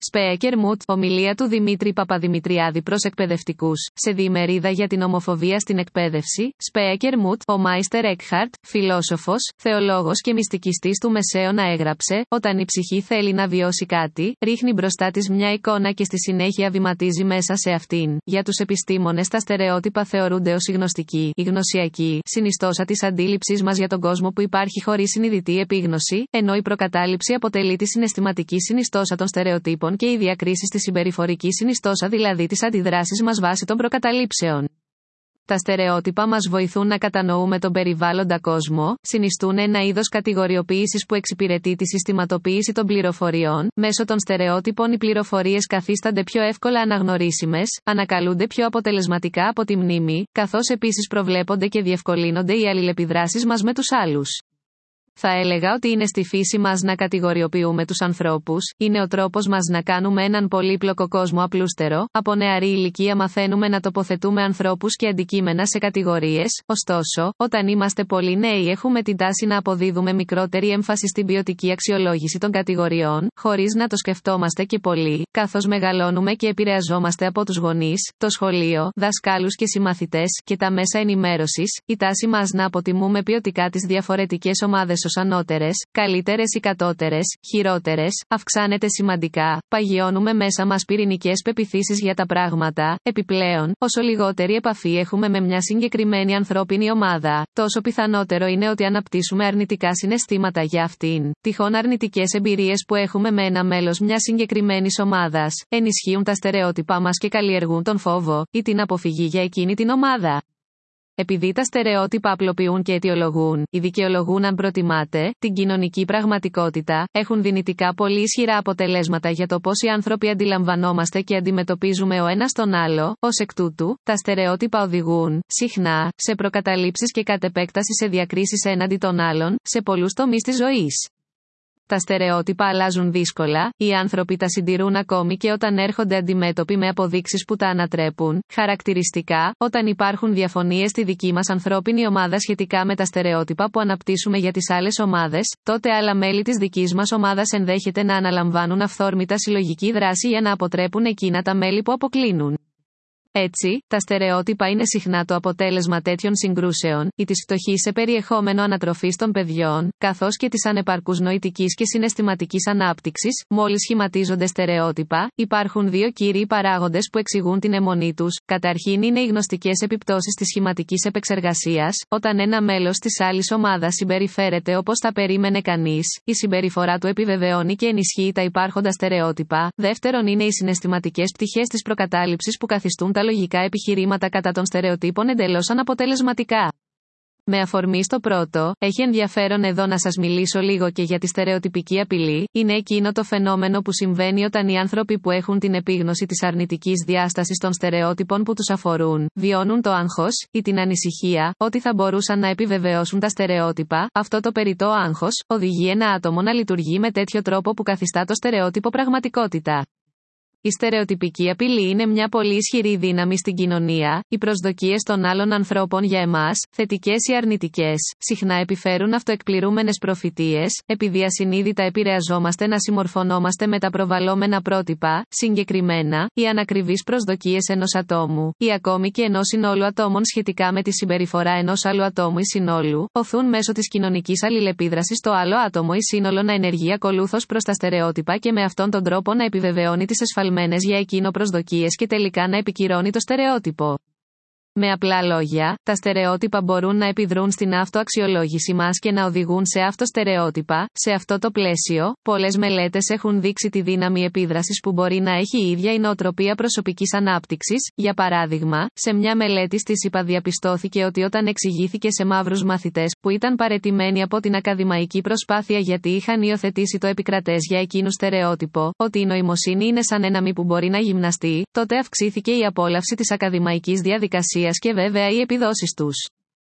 Speaker Mood, ομιλία του Δημήτρη Παπαδημητριάδη προς εκπαιδευτικούς, σε διημερίδα για την ομοφοβία στην εκπαίδευση. Speaker Mood, ο Μάιστερ Έκχαρτ, φιλόσοφος, θεολόγος και μυστικιστής του Μεσαίωνα έγραψε: όταν η ψυχή θέλει να βιώσει κάτι, ρίχνει μπροστά της μια εικόνα και στη συνέχεια βηματίζει μέσα σε αυτήν. Για τους επιστήμονες, τα στερεότυπα θεωρούνται ως η γνωστική, η γνωσιακή συνιστόσα της αντίληψής μας για τον κόσμο που υπάρχει χωρίς συνειδητή επίγνωση, ενώ η προκατάληψη αποτελεί τη συναισθηματική συνιστόσα των στερεοτύπων και οι διακρίσεις τη συμπεριφορική συνιστόσα, δηλαδή τις αντιδράσεις μας βάσει των προκαταλήψεων. Τα στερεότυπα μας βοηθούν να κατανοούμε τον περιβάλλοντα κόσμο, συνιστούν ένα είδος κατηγοριοποίησης που εξυπηρετεί τη συστηματοποίηση των πληροφοριών. Μέσω των στερεότυπων οι πληροφορίες καθίστανται πιο εύκολα αναγνωρίσιμες, ανακαλούνται πιο αποτελεσματικά από τη μνήμη, καθώς επίσης προβλέπονται και διευκολύνονται οι αλληλεπιδράσεις μας με τους άλλους. Θα έλεγα ότι είναι στη φύση μας να κατηγοριοποιούμε τους ανθρώπους, είναι ο τρόπος μας να κάνουμε έναν πολύπλοκο κόσμο απλούστερο. Από νεαρή ηλικία μαθαίνουμε να τοποθετούμε ανθρώπους και αντικείμενα σε κατηγορίες, ωστόσο, όταν είμαστε πολύ νέοι έχουμε την τάση να αποδίδουμε μικρότερη έμφαση στην ποιοτική αξιολόγηση των κατηγοριών, χωρίς να το σκεφτόμαστε και πολύ, καθώς μεγαλώνουμε και επηρεαζόμαστε από τους γονείς, το σχολείο, δασκάλους και συμμαθητές, και τα μέσα ενημέρωσης. Η τάση μας να αποτιμούμε ποιοτικά τις διαφορετικές ομάδες ως ανώτερες, καλύτερες ή κατώτερες, χειρότερες, αυξάνεται σημαντικά. Παγιώνουμε μέσα μας πυρηνικές πεποιθήσεις για τα πράγματα. Επιπλέον, όσο λιγότερη επαφή έχουμε με μια συγκεκριμένη ανθρώπινη ομάδα, τόσο πιθανότερο είναι ότι αναπτύσσουμε αρνητικά συναισθήματα για αυτήν. Τυχόν αρνητικές εμπειρίες που έχουμε με ένα μέλος μιας συγκεκριμένης ομάδας ενισχύουν τα στερεότυπά μας και καλλιεργούν τον φόβο ή την αποφυγή για εκείνη την ομάδα. Επειδή τα στερεότυπα απλοποιούν και αιτιολογούν, ή δικαιολογούν αν προτιμάτε, την κοινωνική πραγματικότητα, έχουν δυνητικά πολύ ισχυρά αποτελέσματα για το πώς οι άνθρωποι αντιλαμβανόμαστε και αντιμετωπίζουμε ο ένας τον άλλο. Ως εκ τούτου, τα στερεότυπα οδηγούν, συχνά, σε προκαταλήψεις και κατ' επέκταση σε διακρίσεις έναντι των άλλων, σε πολλούς τομείς της ζωής. Τα στερεότυπα αλλάζουν δύσκολα, οι άνθρωποι τα συντηρούν ακόμη και όταν έρχονται αντιμέτωποι με αποδείξεις που τα ανατρέπουν. Χαρακτηριστικά, όταν υπάρχουν διαφωνίες στη δική μας ανθρώπινη ομάδα σχετικά με τα στερεότυπα που αναπτύσσουμε για τις άλλες ομάδες, τότε άλλα μέλη της δικής μας ομάδας ενδέχεται να αναλαμβάνουν αυθόρμητα συλλογική δράση για να αποτρέπουν εκείνα τα μέλη που αποκλίνουν. Έτσι, τα στερεότυπα είναι συχνά το αποτέλεσμα τέτοιων συγκρούσεων, ή της φτωχής σε περιεχόμενο ανατροφής των παιδιών, καθώς και της ανεπαρκούς νοητικής και συναισθηματικής ανάπτυξης. Μόλις σχηματίζονται στερεότυπα, υπάρχουν δύο κύριοι παράγοντες που εξηγούν την αιμονή τους. Καταρχήν είναι οι γνωστικές επιπτώσεις της σχηματικής επεξεργασίας. Όταν ένα μέλος της άλλης ομάδας συμπεριφέρεται όπως θα περίμενε κανείς, η συμπεριφορά του επιβεβαιώνει και ενισχύει τα υπάρχοντα στερεότυπα. Δεύτερον είναι οι συναισθηματικές πτυχές της προκατάληψης που καθιστούν τα λογικά επιχειρήματα κατά των στερεοτύπων εντελώς αναποτελεσματικά. Με αφορμή στο πρώτο, έχει ενδιαφέρον εδώ να σας μιλήσω λίγο και για τη στερεοτυπική απειλή. Είναι εκείνο το φαινόμενο που συμβαίνει όταν οι άνθρωποι που έχουν την επίγνωση της αρνητικής διάστασης των στερεότυπων που τους αφορούν, βιώνουν το άγχος ή την ανησυχία ότι θα μπορούσαν να επιβεβαιώσουν τα στερεότυπα. Αυτό το περιττό άγχος οδηγεί ένα άτομο να λειτουργεί με τέτοιο τρόπο που καθιστά το στερεότυπο πραγματικότητα. Η στερεοτυπική απειλή είναι μια πολύ ισχυρή δύναμη στην κοινωνία. Οι προσδοκίες των άλλων ανθρώπων για εμάς, θετικές ή αρνητικές, συχνά επιφέρουν αυτοεκπληρούμενες προφητείες, επειδή ασυνείδητα επηρεαζόμαστε να συμμορφωνόμαστε με τα προβαλλόμενα πρότυπα. Συγκεκριμένα, οι ανακριβείς προσδοκίες ενός ατόμου, ή ακόμη και ενός συνόλου ατόμων σχετικά με τη συμπεριφορά ενός άλλου ατόμου ή συνόλου, οθούν μέσω της κοινωνικής αλληλεπίδρασης το άλλο άτομο ή σύνολο να ενεργεί ακολούθως προς τα στερεότυπα και με αυτόν τον τρόπο να επιβεβαιώνει τις εσφαλμένες για εκείνο προσδοκίες και τελικά να επικυρώνει το στερεότυπο. Με απλά λόγια, τα στερεότυπα μπορούν να επιδρούν στην αυτοαξιολόγηση μας και να οδηγούν σε αυτοστερεότυπα. Σε αυτό το πλαίσιο, πολλές μελέτες έχουν δείξει τη δύναμη επίδρασης που μπορεί να έχει η ίδια η νοοτροπία προσωπικής ανάπτυξης. Για παράδειγμα, σε μια μελέτη στη ΣΥΠΑ διαπιστώθηκε ότι όταν εξηγήθηκε σε μαύρους μαθητές, που ήταν παραιτημένοι από την ακαδημαϊκή προσπάθεια γιατί είχαν υιοθετήσει το επικρατές για εκείνους στερεότυπο, ότι η νοημοσύνη είναι σαν ένα μη που μπορεί να γυμναστεί, τότε αυξήθηκε η απόλαυση της ακαδημαϊκής διαδικασίας και βέβαια οι επιδόσεις τους.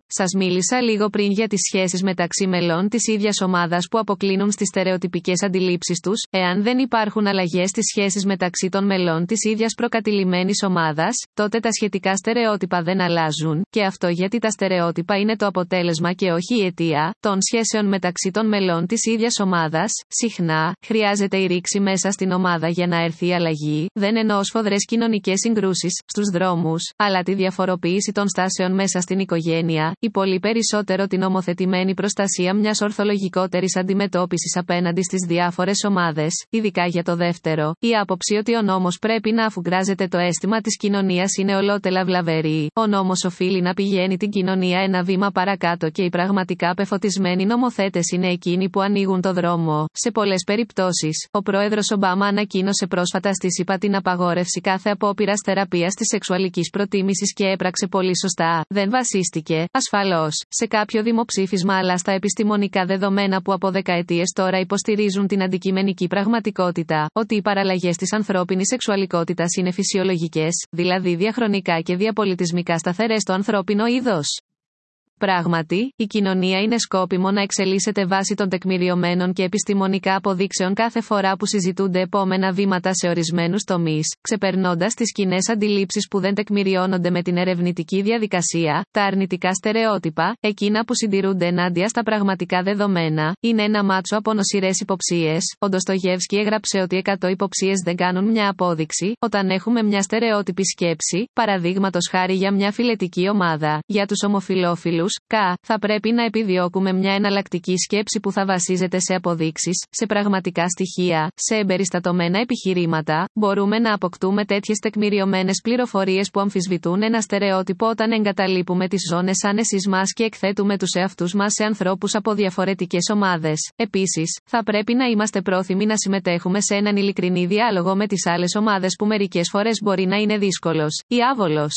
Σας μίλησα λίγο πριν για τις σχέσεις μεταξύ μελών της ίδιας ομάδας που αποκλίνουν στις στερεοτυπικές αντιλήψεις τους. Εάν δεν υπάρχουν αλλαγές στις σχέσεις μεταξύ των μελών της ίδιας προκατηλημένης ομάδας, τότε τα σχετικά στερεότυπα δεν αλλάζουν, και αυτό γιατί τα στερεότυπα είναι το αποτέλεσμα και όχι η αιτία των σχέσεων μεταξύ των μελών της ίδιας ομάδας. Συχνά, χρειάζεται η ρήξη μέσα στην ομάδα για να έρθει η αλλαγή, δεν εννοώ σφοδρές κοινωνικές συγκρούσεις στους δρόμους, αλλά τη διαφοροποίηση των στάσεων μέσα στην οικογένεια, ή πολύ περισσότερο την νομοθετημένη προστασία μιας ορθολογικότερης αντιμετώπισης απέναντι στις διάφορες ομάδες, ειδικά για το δεύτερο, η άποψη ότι ο νόμος πρέπει να αφουγκράζεται το αίσθημα της κοινωνίας είναι ολότελα βλαβερή. Ο νόμος οφείλει να πηγαίνει την κοινωνία ένα βήμα παρακάτω και οι πραγματικά πεφωτισμένοι νομοθέτες είναι εκείνοι που ανοίγουν το δρόμο. Σε πολλές περιπτώσεις, ο πρόεδρος Ομπάμα ανακοίνωσε πρόσφατα στη ΣΥΠΑ την απαγόρευση κάθε απόπειρας θεραπείας της σεξουαλικής προτίμησης και έπραξε πολύ σωστά. Δεν βασίστηκε, ασφαλώς, σε κάποιο δημοψήφισμα αλλά στα επιστημονικά δεδομένα που από δεκαετίες τώρα υποστηρίζουν την αντικειμενική πραγματικότητα, ότι οι παραλλαγές της ανθρώπινης σεξουαλικότητας είναι φυσιολογικές, δηλαδή διαχρονικά και διαπολιτισμικά σταθερές στο ανθρώπινο είδος. Πράγματι, η κοινωνία είναι σκόπιμο να εξελίσσεται βάσει των τεκμηριωμένων και επιστημονικά αποδείξεων κάθε φορά που συζητούνται επόμενα βήματα σε ορισμένους τομείς, ξεπερνώντας τις κοινές αντιλήψεις που δεν τεκμηριώνονται με την ερευνητική διαδικασία, τα αρνητικά στερεότυπα, εκείνα που συντηρούνται ενάντια στα πραγματικά δεδομένα, είναι ένα μάτσο από νοσηρές υποψίες. Ο Ντοστογεύσκι έγραψε ότι 100 υποψίες δεν κάνουν μια απόδειξη, όταν έχουμε μια στερεότυπη σκέψη, παραδείγματος χάρη για μια φιλετική ομάδα, για τους ομοφυλόφιλους. Θα πρέπει να επιδιώκουμε μια εναλλακτική σκέψη που θα βασίζεται σε αποδείξεις, σε πραγματικά στοιχεία, σε εμπεριστατωμένα επιχειρήματα. Μπορούμε να αποκτούμε τέτοιες τεκμηριωμένες πληροφορίες που αμφισβητούν ένα στερεότυπο όταν εγκαταλείπουμε τις ζώνες άνεσης μας και εκθέτουμε τους εαυτούς μας σε ανθρώπους από διαφορετικές ομάδες. Επίσης, θα πρέπει να είμαστε πρόθυμοι να συμμετέχουμε σε έναν ειλικρινή διάλογο με τις άλλες ομάδες που μερικές φορές μπορεί να είναι δύσκολος ή άβολος.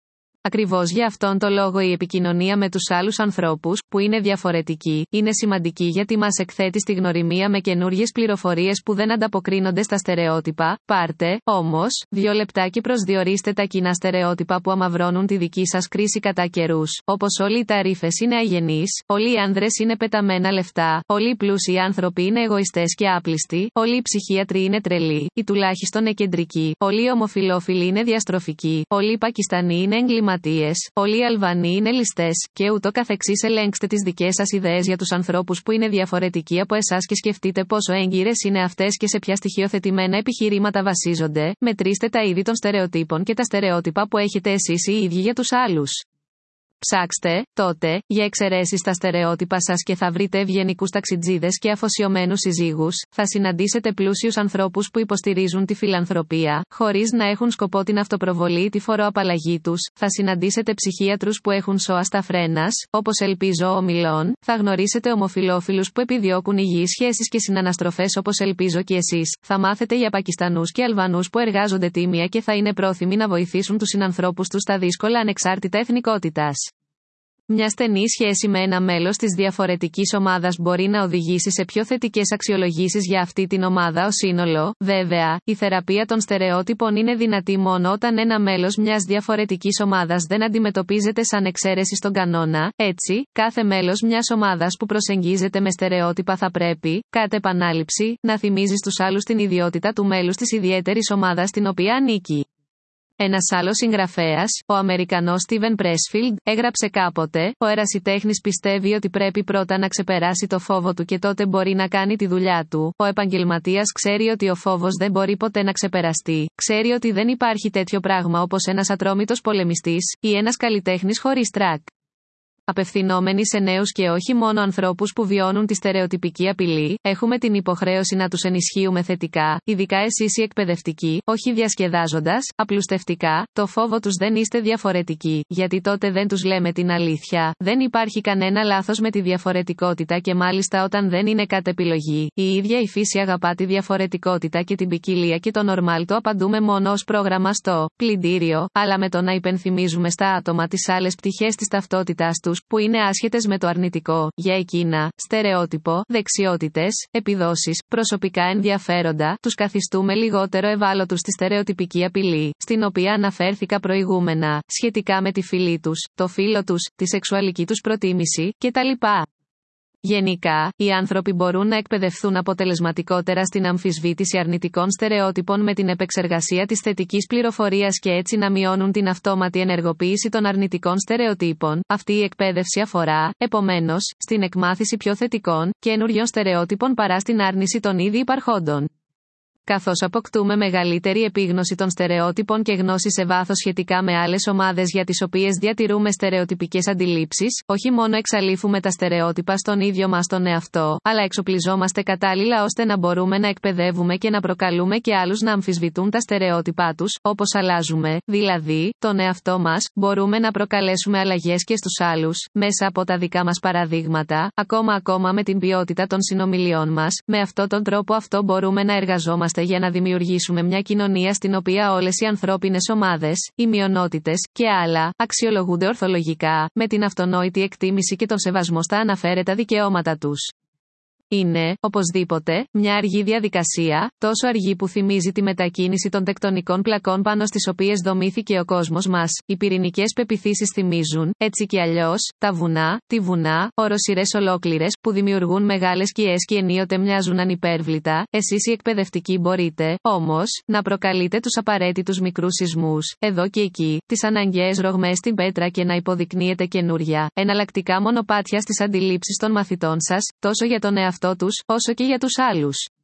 Ακριβώς για αυτόν τον λόγο η επικοινωνία με τους άλλους ανθρώπους, που είναι διαφορετικοί, είναι σημαντική γιατί μας εκθέτει στη γνωριμία με καινούριες πληροφορίες που δεν ανταποκρίνονται στα στερεότυπα. Πάρτε, όμως, 2 λεπτά και προσδιορίστε τα κοινά στερεότυπα που αμαυρώνουν τη δική σας κρίση κατά καιρούς. Όπως όλοι οι ταρίφες είναι αγενείς, όλοι οι άνδρες είναι πεταμένα λεφτά, όλοι οι πλούσιοι άνθρωποι είναι εγωιστές και άπλιστοι, όλοι οι ψυχίατροι είναι τρελοί, ή τουλάχιστον εκεντρικοί, όλοι οι ομοφυλόφιλοι είναι διαστροφικοί, όλοι οι Πακιστανοί είναι εγκληματίες. Όλοι οι Αλβανοί είναι ληστές, και ούτω καθεξής. Ελέγξτε τις δικές σας ιδέες για τους ανθρώπους που είναι διαφορετικοί από εσάς και σκεφτείτε πόσο έγκυρες είναι αυτές και σε ποια στοιχειοθετημένα επιχειρήματα βασίζονται. Μετρήστε τα είδη των στερεοτύπων και τα στερεότυπα που έχετε εσείς οι ίδιοι για τους άλλους. Ψάξτε, τότε, για εξαιρέσεις στα στερεότυπα σας και θα βρείτε ευγενικούς ταξιτζίδες και αφοσιωμένους συζύγους. Θα συναντήσετε πλούσιους ανθρώπους που υποστηρίζουν τη φιλανθρωπία, χωρίς να έχουν σκοπό την αυτοπροβολή ή τη φοροαπαλλαγή τους. Θα συναντήσετε ψυχίατρους που έχουν σώαστα φρένας, όπως ελπίζω ομιλών. Θα γνωρίσετε ομοφυλόφιλους που επιδιώκουν υγιείς σχέσεις και συναναστροφές όπως ελπίζω και εσείς. Θα μάθετε για Πακιστανούς και Αλβανούς που εργάζονται τίμια και θα είναι πρόθυμοι να βοηθήσουν τους συνανθρώπους τους στα δύσκολα ανεξάρτητα εθνικότητας. Μια στενή σχέση με ένα μέλος της διαφορετικής ομάδας μπορεί να οδηγήσει σε πιο θετικές αξιολογήσεις για αυτή την ομάδα ως σύνολο. Βέβαια, η θεραπεία των στερεότυπων είναι δυνατή μόνο όταν ένα μέλος μιας διαφορετικής ομάδας δεν αντιμετωπίζεται σαν εξαίρεση στον κανόνα. Έτσι, κάθε μέλος μιας ομάδας που προσεγγίζεται με στερεότυπα θα πρέπει, κατ' επανάληψη, να θυμίζει στους άλλους την ιδιότητα του μέλους της ιδιαίτερης ομάδας στην οποία ανήκει. Ένας άλλος συγγραφέας, ο Αμερικανός Στίβεν Πρέσφιλντ, έγραψε κάποτε: «Ο ερασιτέχνης πιστεύει ότι πρέπει πρώτα να ξεπεράσει το φόβο του και τότε μπορεί να κάνει τη δουλειά του. Ο επαγγελματίας ξέρει ότι ο φόβος δεν μπορεί ποτέ να ξεπεραστεί. Ξέρει ότι δεν υπάρχει τέτοιο πράγμα όπως ένας ατρόμητος πολεμιστής ή ένας καλλιτέχνης χωρίς τρακ». Απευθυνόμενοι σε νέους και όχι μόνο ανθρώπους που βιώνουν τη στερεοτυπική απειλή, έχουμε την υποχρέωση να τους ενισχύουμε θετικά, ειδικά εσείς οι εκπαιδευτικοί, όχι διασκεδάζοντας, απλουστευτικά, το φόβο τους δεν είστε διαφορετικοί, γιατί τότε δεν τους λέμε την αλήθεια. Δεν υπάρχει κανένα λάθος με τη διαφορετικότητα και μάλιστα όταν δεν είναι κατ' επιλογή. Η ίδια η φύση αγαπά τη διαφορετικότητα και την ποικιλία και το νορμάλ το απαντούμε μόνο ως πρόγραμμα στο πλυντήριο, αλλά με το να υπενθυμίζουμε στα άτομα τις άλλες πτυχές της ταυτότητάς τους. τους, που είναι άσχετες με το αρνητικό, για εκείνα, στερεότυπο, δεξιότητες, επιδόσεις, προσωπικά ενδιαφέροντα, τους καθιστούμε λιγότερο ευάλωτους στη στερεοτυπική απειλή, στην οποία αναφέρθηκα προηγούμενα, σχετικά με τη φυλή τους, το φύλο τους, τη σεξουαλική τους προτίμηση, κτλ. Γενικά, οι άνθρωποι μπορούν να εκπαιδευθούν αποτελεσματικότερα στην αμφισβήτηση αρνητικών στερεότυπων με την επεξεργασία της θετικής πληροφορίας και έτσι να μειώνουν την αυτόματη ενεργοποίηση των αρνητικών στερεοτύπων. Αυτή η εκπαίδευση αφορά, επομένως, στην εκμάθηση πιο θετικών, καινούριων στερεότυπων παρά στην άρνηση των ήδη υπαρχόντων. Καθώς αποκτούμε μεγαλύτερη επίγνωση των στερεότυπων και γνώση σε βάθος σχετικά με άλλες ομάδες για τις οποίες διατηρούμε στερεοτυπικές αντιλήψεις, όχι μόνο εξαλείφουμε τα στερεότυπα στον ίδιο μας τον εαυτό, αλλά εξοπλιζόμαστε κατάλληλα ώστε να μπορούμε να εκπαιδεύουμε και να προκαλούμε και άλλους να αμφισβητούν τα στερεότυπά τους, όπως αλλάζουμε, δηλαδή, τον εαυτό μας, μπορούμε να προκαλέσουμε αλλαγές και στους άλλους, μέσα από τα δικά μας παραδείγματα, ακόμα με την ποιότητα των συνομιλιών μας, με αυτόν τον τρόπο μπορούμε να εργαζόμαστε για να δημιουργήσουμε μια κοινωνία στην οποία όλες οι ανθρώπινες ομάδες, οι μειονότητες και άλλα αξιολογούνται ορθολογικά, με την αυτονόητη εκτίμηση και τον σεβασμό στα αναφέρετα δικαιώματα τους. Είναι, οπωσδήποτε, μια αργή διαδικασία, τόσο αργή που θυμίζει τη μετακίνηση των τεκτονικών πλακών πάνω στις οποίες δομήθηκε ο κόσμος μας. Οι πυρηνικές πεποιθήσεις θυμίζουν, έτσι κι αλλιώς, τα βουνά, τη βουνά, οροσειρές ολόκληρες, που δημιουργούν μεγάλες σκιές και ενίοτε μοιάζουν ανυπέρβλητα. Εσείς οι εκπαιδευτικοί μπορείτε, όμως, να προκαλείτε τους απαραίτητους μικρούς σεισμούς, εδώ και εκεί, τις αναγκαίες ρογμές στην πέτρα και να υποδεικνύετε καινούρια, εναλλακτικά μονοπάτια στις αντιλήψεις των μαθητών σας, τόσο για τον εαυτό τους, όσο και για τους άλλους.